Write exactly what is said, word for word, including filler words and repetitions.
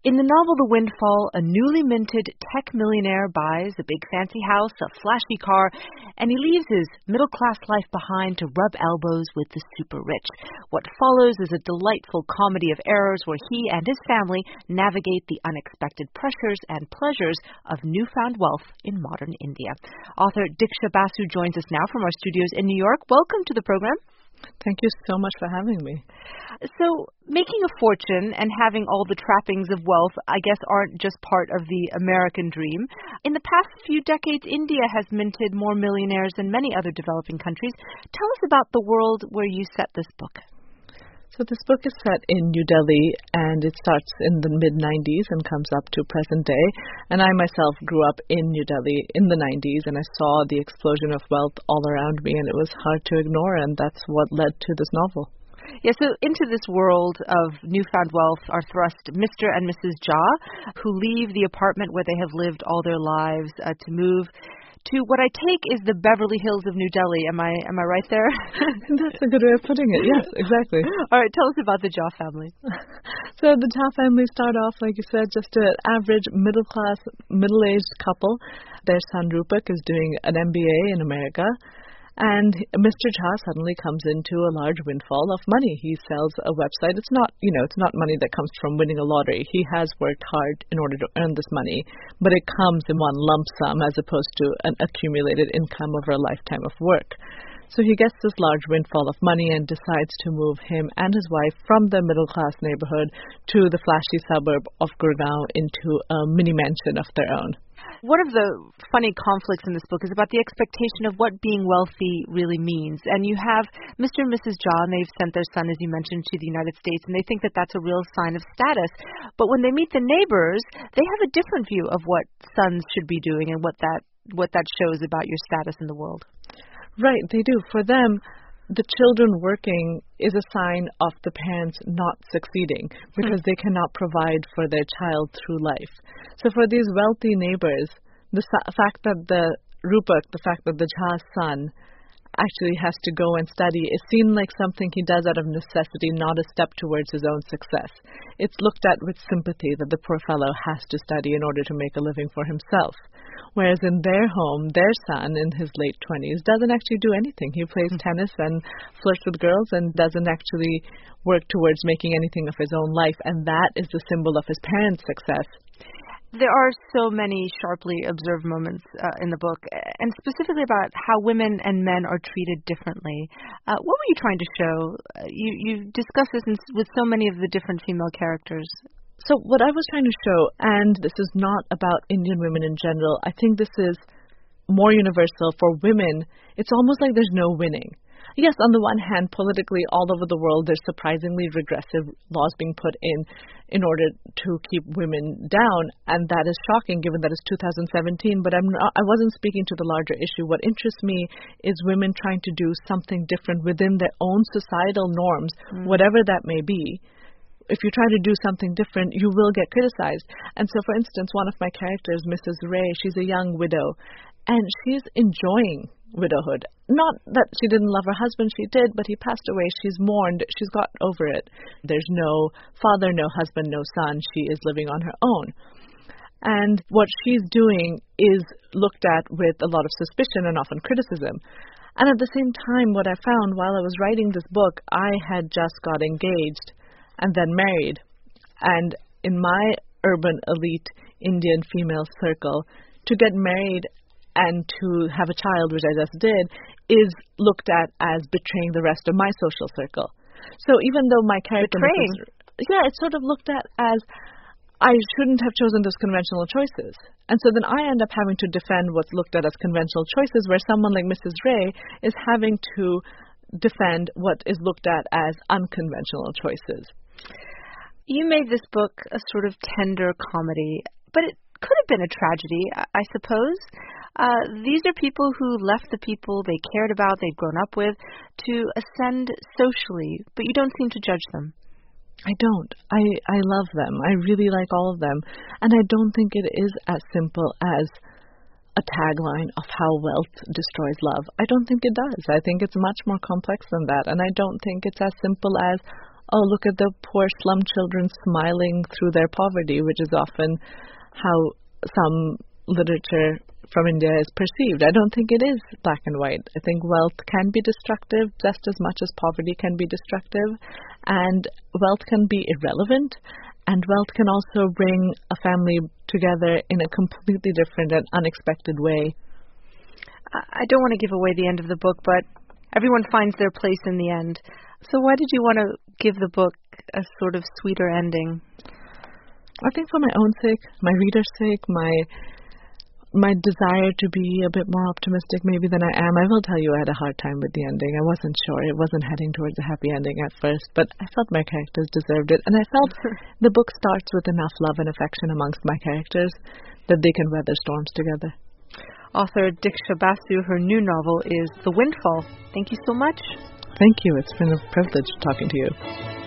In the novel The Windfall, a newly minted tech millionaire buys a big fancy house, a flashy car, and he leaves his middle-class life behind to rub elbows with the super-rich. What follows is a delightful comedy of errors where he and his family navigate the unexpected pressures and pleasures of newfound wealth in modern India. Author Diksha Basu joins us now from our studios in New York. Welcome to the program. Thank you so much for having me. So, making a fortune and having all the trappings of wealth, I guess, aren't just part of the American dream. In the past few decades, India has minted more millionaires than many other developing countries. Tell us about the world where you set this book. So this book is set in New Delhi, and it starts in the mid nineties and comes up to present day. And I myself grew up in New Delhi in the nineties, and I saw the explosion of wealth all around me, and it was hard to ignore, and that's what led to this novel. Yeah, so into this world of newfound wealth are thrust Mister and Missus Jha, who leave the apartment where they have lived all their lives uh, to move to what I take is the Beverly Hills of New Delhi. Am I am I right there? That's a good way of putting it. Yes, exactly. All right, tell us about the Jha family. So the Jha family start off, like you said, just an average middle-class, middle-aged couple. Their son Rupak is doing an M B A in America. And Mister Jha suddenly comes into a large windfall of money. He sells a website. It's not, you know, it's not money that comes from winning a lottery. He has worked hard in order to earn this money, but it comes in one lump sum as opposed to an accumulated income over a lifetime of work. So he gets this large windfall of money and decides to move him and his wife from the middle-class neighborhood to the flashy suburb of Gurgaon into a mini mansion of their own. One of the funny conflicts in this book is about the expectation of what being wealthy really means. And you have Mister and Missus Jha, and they've sent their son, as you mentioned, to the United States, and they think that that's a real sign of status. But when they meet the neighbors, they have a different view of what sons should be doing and what that what that shows about your status in the world. Right, they do. For them, the children working is a sign of the parents not succeeding because mm. they cannot provide for their child through life. So for these wealthy neighbors, the sa- fact that the Rupak, the fact that the Jha's son actually has to go and study is seen like something he does out of necessity, not a step towards his own success. It's looked at with sympathy that the poor fellow has to study in order to make a living for himself. Whereas in their home, their son in his late twenties doesn't actually do anything. He plays mm-hmm. tennis and flirts with girls and doesn't actually work towards making anything of his own life. And that is the symbol of his parents' success. There are so many sharply observed moments uh, in the book, and specifically about how women and men are treated differently. Uh, what were you trying to show? Uh, you, you discuss this in, with so many of the different female characters. So what I was trying to show, and this is not about Indian women in general, I think this is more universal for women. It's almost like there's no winning. Yes, on the one hand, politically all over the world, there's surprisingly regressive laws being put in in order to keep women down, and that is shocking given that it's two thousand seventeen, but I'm not, I wasn't speaking to the larger issue. What interests me is women trying to do something different within their own societal norms, mm. whatever that may be. If you try to do something different, you will get criticized. And so, for instance, one of my characters, Missus Ray, she's a young widow, and she's enjoying widowhood. Not that she didn't love her husband, she did, but he passed away. She's mourned. She's gotten over it. There's no father, no husband, no son. She is living on her own. And what she's doing is looked at with a lot of suspicion and often criticism. And at the same time, what I found while I was writing this book, I had just got engaged and then married. And in my urban elite Indian female circle, to get married and to have a child, which I just did, is looked at as betraying the rest of my social circle. So even though my character... Betraying? Yeah, it's sort of looked at as I shouldn't have chosen those conventional choices. And so then I end up having to defend what's looked at as conventional choices, where someone like Missus Ray is having to defend what is looked at as unconventional choices. You made this book a sort of tender comedy, but it could have been a tragedy, I suppose. Uh, these are people who left the people they cared about, they'd grown up with, to ascend socially, but you don't seem to judge them. I don't. I, I love them. I really like all of them. And I don't think it is as simple as a tagline of how wealth destroys love. I don't think it does. I think it's much more complex than that. And I don't think it's as simple as, oh, look at the poor slum children smiling through their poverty, which is often how some literature from India is perceived. I don't think it is black and white. I think wealth can be destructive just as much as poverty can be destructive, and wealth can be irrelevant, and wealth can also bring a family together in a completely different and unexpected way. I don't want to give away the end of the book, but everyone finds their place in the end. So why did you want to give the book a sort of sweeter ending? I think for my own sake, my reader's sake, my my desire to be a bit more optimistic maybe than I am. I will tell you I had a hard time with the ending. I wasn't sure. It wasn't heading towards a happy ending at first, but I felt my characters deserved it. And I felt the book starts with enough love and affection amongst my characters that they can weather storms together. Author Diksha Basu, her new novel is The Windfall. Thank you so much. Thank you. It's been a privilege talking to you.